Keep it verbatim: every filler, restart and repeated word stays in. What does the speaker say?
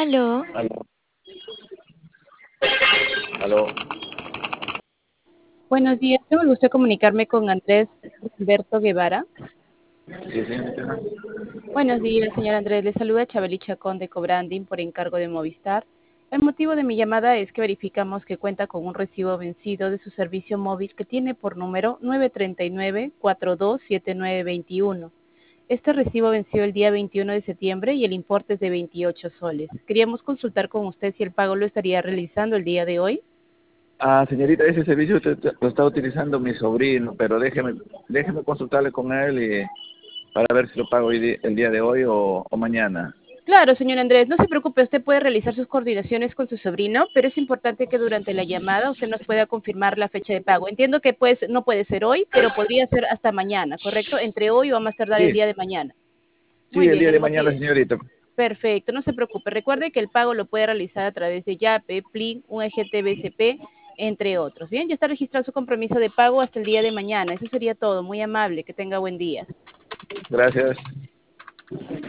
Aló. Aló, aló. Buenos días, tengo el gusto de comunicarme con Andrés Humberto Guevara. Sí, señorita. Buenos días, señor Andrés. Le saluda Chabeli Chacón de Cobranding por encargo de Movistar. El motivo de mi llamada es que verificamos que cuenta con un recibo vencido de su servicio móvil que tiene por número nueve tres nueve, cuatro dos siete nueve dos uno. Este recibo venció el día veintiuno de septiembre y el importe es de veintiocho soles. Queríamos consultar con usted si el pago lo estaría realizando el día de hoy. Ah, señorita, ese servicio te- te- lo está utilizando mi sobrino, pero déjeme, déjeme consultarle con él y para ver si lo pago hoy di- el día de hoy o, o mañana. Claro, señor Andrés, no se preocupe, usted puede realizar sus coordinaciones con su sobrino, pero es importante que durante la llamada usted nos pueda confirmar la fecha de pago. Entiendo que pues no puede ser hoy, pero podría ser hasta mañana, ¿correcto? Entre hoy o a más tardar el Sí, día de mañana. sí, Muy el bien, día el de mañana, motivo. señorita. Perfecto, no se preocupe. Recuerde que el pago lo puede realizar a través de Yape, Plin, U E G T B C P, entre otros. Bien, ya está registrado su compromiso de pago hasta el día de mañana. Eso sería todo. Muy amable. Que tenga buen día. Gracias.